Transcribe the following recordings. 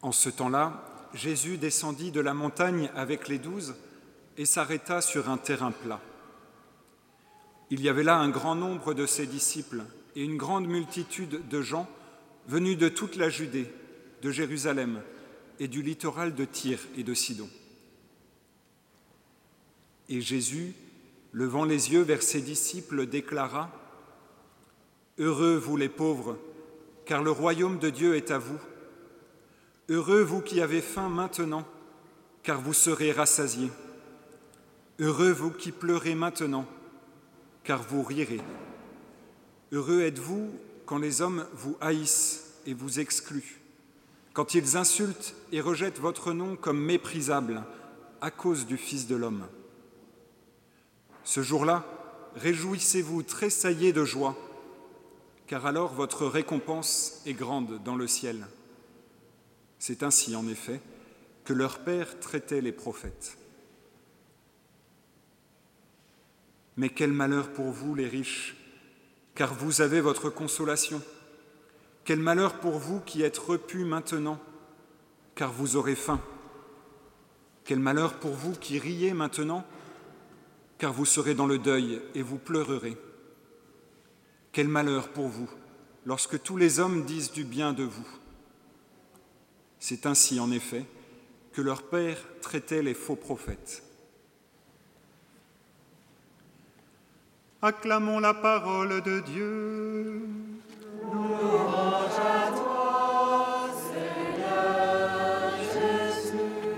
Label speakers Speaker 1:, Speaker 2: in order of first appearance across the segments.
Speaker 1: En ce temps-là, Jésus descendit de la montagne avec les 12 et s'arrêta sur un terrain plat. Il y avait là un grand nombre de ses disciples et une grande multitude de gens venus de toute la Judée, de Jérusalem et du littoral de Tyr et de Sidon. Et Jésus, levant les yeux vers ses disciples, déclara : « Heureux vous les pauvres, car le royaume de Dieu est à vous. Heureux vous qui avez faim maintenant, car vous serez rassasiés. Heureux vous qui pleurez maintenant, car vous rirez. Heureux êtes-vous quand les hommes vous haïssent et vous excluent, quand ils insultent et rejettent votre nom comme méprisable à cause du Fils de l'homme. Ce jour-là, réjouissez-vous, tressaillez de joie, car alors votre récompense est grande dans le ciel. C'est ainsi, en effet, que leur Père traitait les prophètes. Mais quel malheur pour vous, les riches, car vous avez votre consolation. Quel malheur pour vous qui êtes repus maintenant, car vous aurez faim. Quel malheur pour vous qui riez maintenant, car vous serez dans le deuil et vous pleurerez. Quel malheur pour vous, lorsque tous les hommes disent du bien de vous. C'est ainsi, en effet, que leur Père traitait les faux prophètes.
Speaker 2: Acclamons la parole de Dieu.
Speaker 3: Louange à toi, Seigneur Jésus.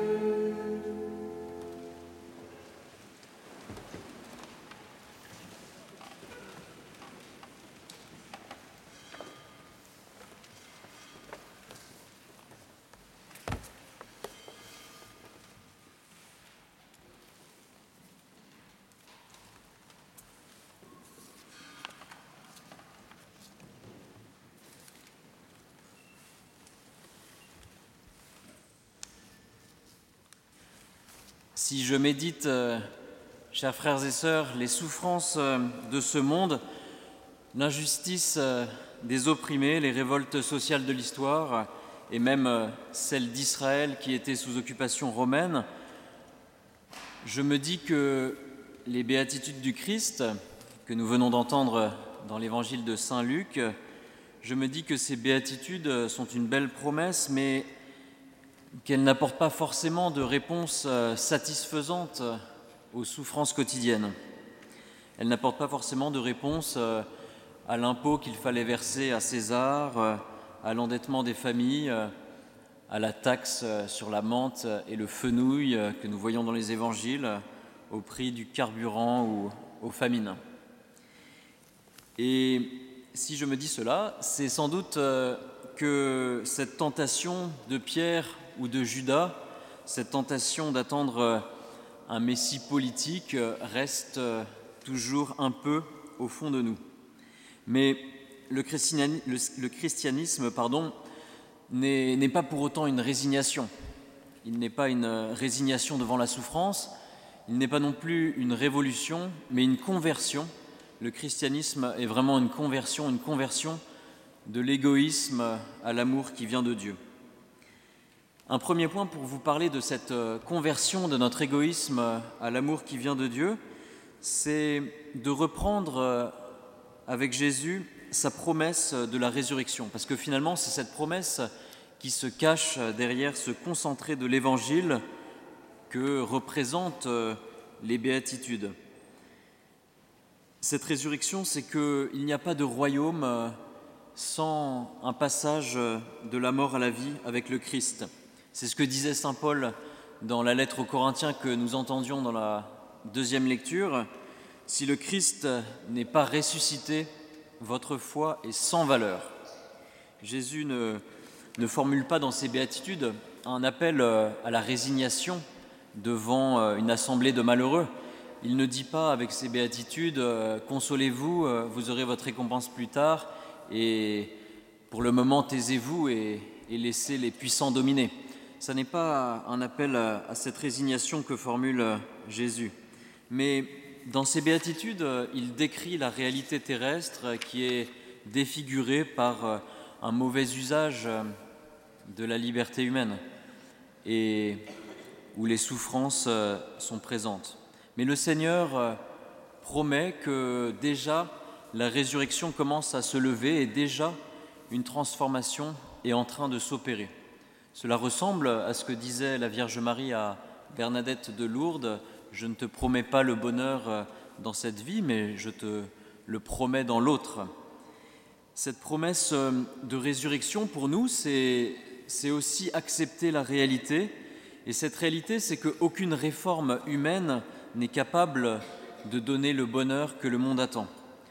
Speaker 4: Si je médite, chers frères et sœurs, les souffrances de ce monde, l'injustice des opprimés, les révoltes sociales de l'histoire et même celle d'Israël qui était sous occupation romaine, je me dis que les béatitudes du Christ, que nous venons d'entendre dans l'évangile de Saint Luc, je me dis que ces béatitudes sont une belle promesse, mais qu'elles n'apportent pas forcément de réponse satisfaisante aux souffrances quotidiennes. Elles n'apportent pas forcément de réponse à l'impôt qu'il fallait verser à César, à l'endettement des familles, à la taxe sur la menthe et le fenouil que nous voyons dans les évangiles, au prix du carburant ou aux famines. Et si je me dis cela, c'est sans doute que cette tentation de Pierre ou de Judas, cette tentation d'attendre un messie politique reste toujours un peu au fond de nous. Mais le christianisme, n'est pas pour autant une résignation. Il n'est pas une résignation devant la souffrance, il n'est pas non plus une révolution, mais une conversion. Le christianisme est vraiment une conversion de l'égoïsme à l'amour qui vient de Dieu. Un premier point pour vous parler de cette conversion de notre égoïsme à l'amour qui vient de Dieu, c'est de reprendre avec Jésus sa promesse de la résurrection. Parce que finalement, c'est cette promesse qui se cache derrière ce concentré de l'Évangile que représentent les béatitudes. Cette résurrection, c'est qu'il n'y a pas de royaume sans un passage de la mort à la vie avec le Christ. C'est ce que disait saint Paul dans la lettre aux Corinthiens que nous entendions dans la deuxième lecture. « Si le Christ n'est pas ressuscité, votre foi est sans valeur. » Jésus ne formule pas dans ses béatitudes un appel à la résignation devant une assemblée de malheureux. Il ne dit pas avec ses béatitudes « Consolez-vous, vous aurez votre récompense plus tard et pour le moment taisez-vous et laissez les puissants dominer. » Ce n'est pas un appel à cette résignation que formule Jésus. Mais dans ses béatitudes, il décrit la réalité terrestre qui est défigurée par un mauvais usage de la liberté humaine et où les souffrances sont présentes. Mais le Seigneur promet que déjà la résurrection commence à se lever et déjà une transformation est en train de s'opérer. Cela ressemble à ce que disait la Vierge Marie à Bernadette de Lourdes: « Je ne te promets pas le bonheur dans cette vie, mais je te le promets dans l'autre. » Cette promesse de résurrection, pour nous, c'est aussi accepter la réalité. Et cette réalité, c'est qu'aucune réforme humaine n'est capable de donner le bonheur que le monde attend.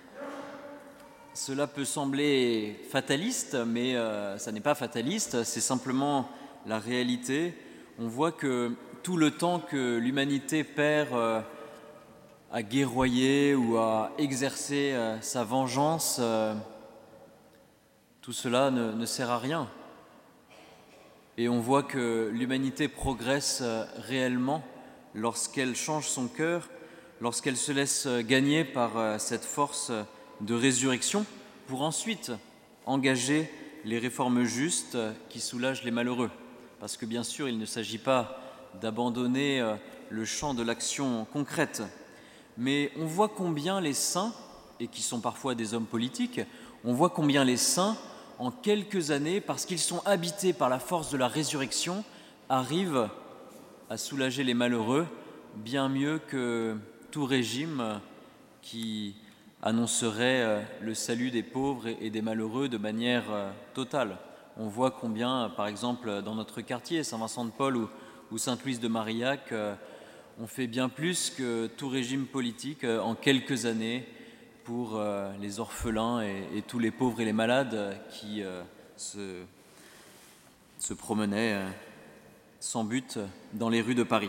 Speaker 4: Cela peut sembler fataliste, mais ça n'est pas fataliste, c'est simplement la réalité. On voit que tout le temps que l'humanité perd à guerroyer ou à exercer sa vengeance, tout cela ne sert à rien. Et on voit que l'humanité progresse réellement lorsqu'elle change son cœur, lorsqu'elle se laisse gagner par cette force de résurrection pour ensuite engager les réformes justes qui soulagent les malheureux. Parce que bien sûr, il ne s'agit pas d'abandonner le champ de l'action concrète. Mais on voit combien les saints, et qui sont parfois des hommes politiques, on voit combien les saints, en quelques années, parce qu'ils sont habités par la force de la résurrection, arrivent à soulager les malheureux bien mieux que tout régime qui annoncerait le salut des pauvres et des malheureux de manière totale. On voit combien, par exemple, dans notre quartier, Saint-Vincent-de-Paul ou Sainte-Louise de Marillac, on fait bien plus que tout régime politique en quelques années pour les orphelins et tous les pauvres et les malades qui se promenaient sans but dans les rues de Paris.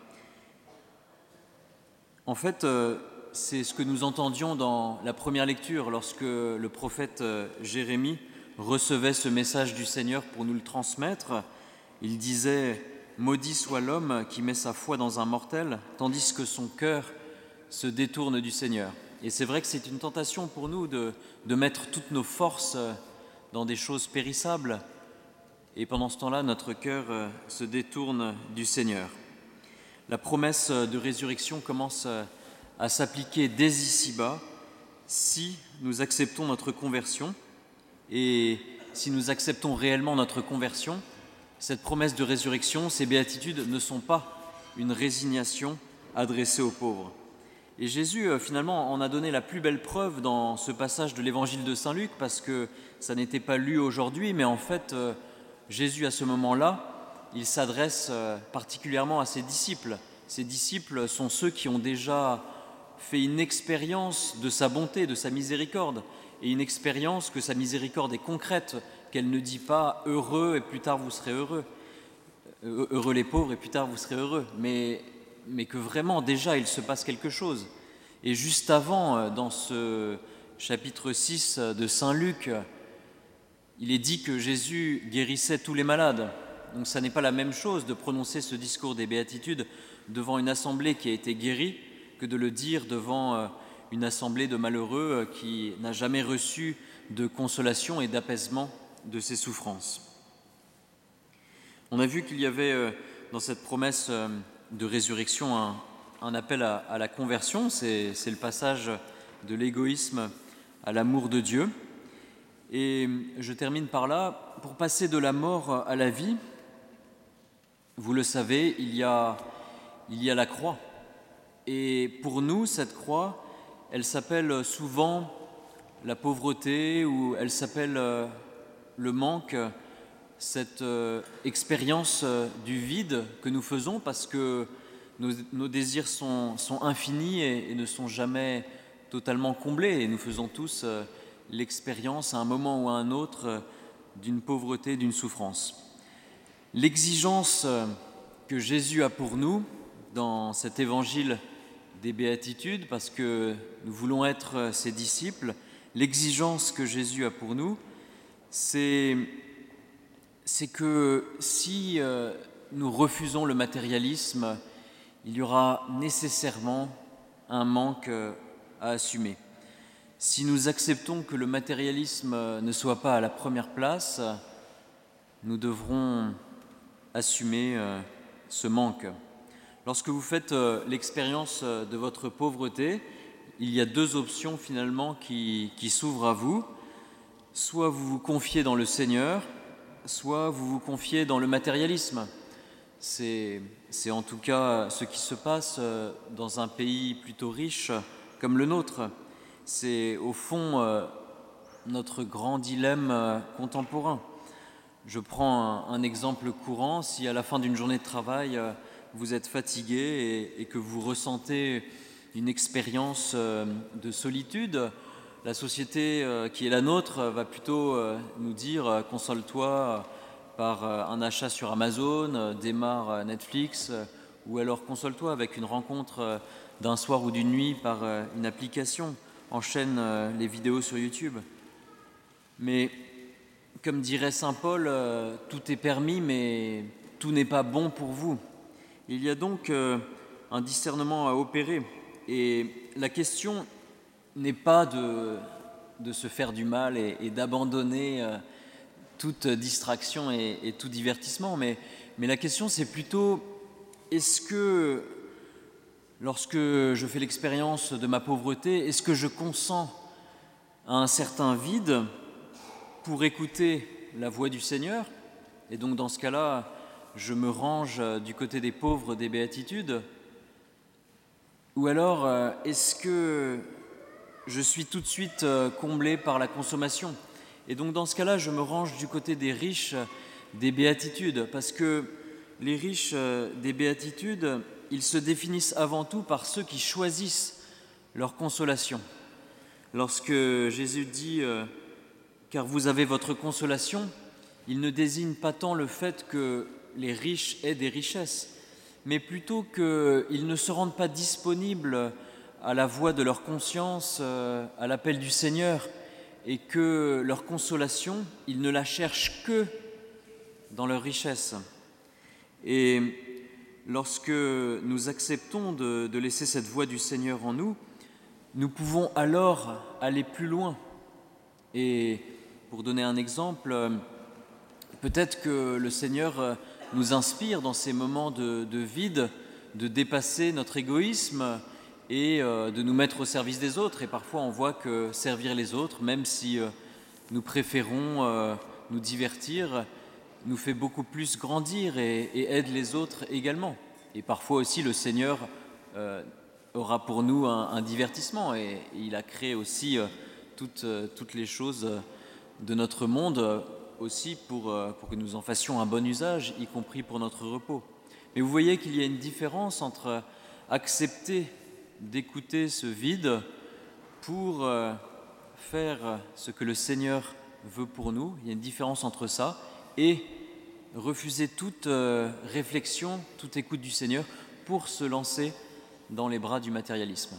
Speaker 4: En fait, c'est ce que nous entendions dans la première lecture lorsque le prophète Jérémie recevait ce message du Seigneur pour nous le transmettre. Il disait « Maudit soit l'homme qui met sa foi dans un mortel, tandis que son cœur se détourne du Seigneur. » Et c'est vrai que c'est une tentation pour nous de mettre toutes nos forces dans des choses périssables. Et pendant ce temps-là, notre cœur se détourne du Seigneur. La promesse de résurrection commence à s'appliquer dès ici-bas si nous acceptons notre conversion. Et si nous acceptons réellement notre conversion, cette promesse de résurrection, ces béatitudes ne sont pas une résignation adressée aux pauvres. Et Jésus, finalement, en a donné la plus belle preuve dans ce passage de l'évangile de Saint Luc, parce que ça n'était pas lu aujourd'hui, mais en fait, Jésus, à ce moment-là, il s'adresse particulièrement à ses disciples. Ses disciples sont ceux qui ont déjà fait une expérience de sa bonté, de sa miséricorde, et une expérience que sa miséricorde est concrète, qu'elle ne dit pas « heureux et plus tard vous serez heureux »,« heureux les pauvres et plus tard vous serez heureux », mais que vraiment déjà il se passe quelque chose. Et juste avant, dans ce chapitre 6 de Saint Luc, il est dit que Jésus guérissait tous les malades. Donc ça n'est pas la même chose de prononcer ce discours des béatitudes devant une assemblée qui a été guérie que de le dire devant une assemblée de malheureux qui n'a jamais reçu de consolation et d'apaisement de ses souffrances. On a vu qu'il y avait dans cette promesse de résurrection un appel à la conversion, c'est le passage de l'égoïsme à l'amour de Dieu. Et je termine par là, pour passer de la mort à la vie, vous le savez, il y a la croix. Et pour nous, cette croix, elle s'appelle souvent la pauvreté ou elle s'appelle le manque, cette expérience du vide que nous faisons parce que nos désirs sont infinis et ne sont jamais totalement comblés. Et nous faisons tous l'expérience à un moment ou à un autre d'une pauvreté, d'une souffrance. L'exigence que Jésus a pour nous dans cet évangile des béatitudes, parce que nous voulons être ses disciples, l'exigence que Jésus a pour nous, c'est que si nous refusons le matérialisme, il y aura nécessairement un manque à assumer. Si nous acceptons que le matérialisme ne soit pas à la première place, nous devrons assumer ce manque. Lorsque vous faites l'expérience de votre pauvreté, il y a deux options finalement qui s'ouvrent à vous. Soit vous vous confiez dans le Seigneur, soit vous vous confiez dans le matérialisme. C'est en tout cas ce qui se passe dans un pays plutôt riche comme le nôtre. C'est au fond notre grand dilemme contemporain. Je prends un exemple courant. Si à la fin d'une journée de travail, vous êtes fatigué et que vous ressentez une expérience de solitude, la société qui est la nôtre va plutôt nous dire « console-toi par un achat sur Amazon, démarre Netflix ou alors console-toi avec une rencontre d'un soir ou d'une nuit par une application, enchaîne les vidéos sur YouTube ». Mais comme dirait saint Paul, tout est permis mais tout n'est pas bon pour vous. Il y a donc un discernement à opérer et la question n'est pas de se faire du mal et d'abandonner toute distraction et tout divertissement, mais la question c'est plutôt est-ce que lorsque je fais l'expérience de ma pauvreté, est-ce que je consens à un certain vide pour écouter la voix du Seigneur? Et donc dans ce cas-là, je me range du côté des pauvres des béatitudes? Ou alors est-ce que je suis tout de suite comblé par la consommation? Et donc dans ce cas-là, je me range du côté des riches des béatitudes, parce que les riches des béatitudes, ils se définissent avant tout par ceux qui choisissent leur consolation. Lorsque Jésus dit « car vous avez votre consolation », il ne désigne pas tant le fait que les riches aient des richesses, mais plutôt qu'ils ne se rendent pas disponibles à la voix de leur conscience, à l'appel du Seigneur, et que leur consolation, ils ne la cherchent que dans leur richesse. Et lorsque nous acceptons de laisser cette voix du Seigneur en nous, nous pouvons alors aller plus loin. Et pour donner un exemple, peut-être que le Seigneur nous inspire dans ces moments de vide, de dépasser notre égoïsme et de nous mettre au service des autres. Et parfois on voit que servir les autres, même si nous préférons nous divertir, nous fait beaucoup plus grandir et aide les autres également. Et parfois aussi le Seigneur aura pour nous un divertissement et il a créé aussi toutes les choses de notre monde aussi pour que nous en fassions un bon usage, y compris pour notre repos. Mais vous voyez qu'il y a une différence entre accepter d'écouter ce vide pour faire ce que le Seigneur veut pour nous. Il y a une différence entre ça et refuser toute réflexion, toute écoute du Seigneur pour se lancer dans les bras du matérialisme.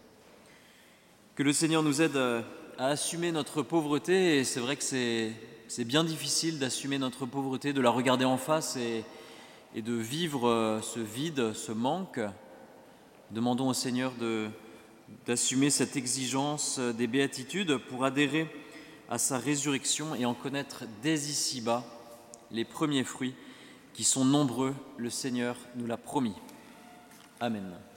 Speaker 4: Que le Seigneur nous aide à assumer notre pauvreté, et c'est vrai que c'est bien difficile d'assumer notre pauvreté, de la regarder en face et de vivre ce vide, ce manque. Demandons au Seigneur d'assumer cette exigence des béatitudes pour adhérer à sa résurrection et en connaître dès ici-bas les premiers fruits qui sont nombreux, le Seigneur nous l'a promis. Amen.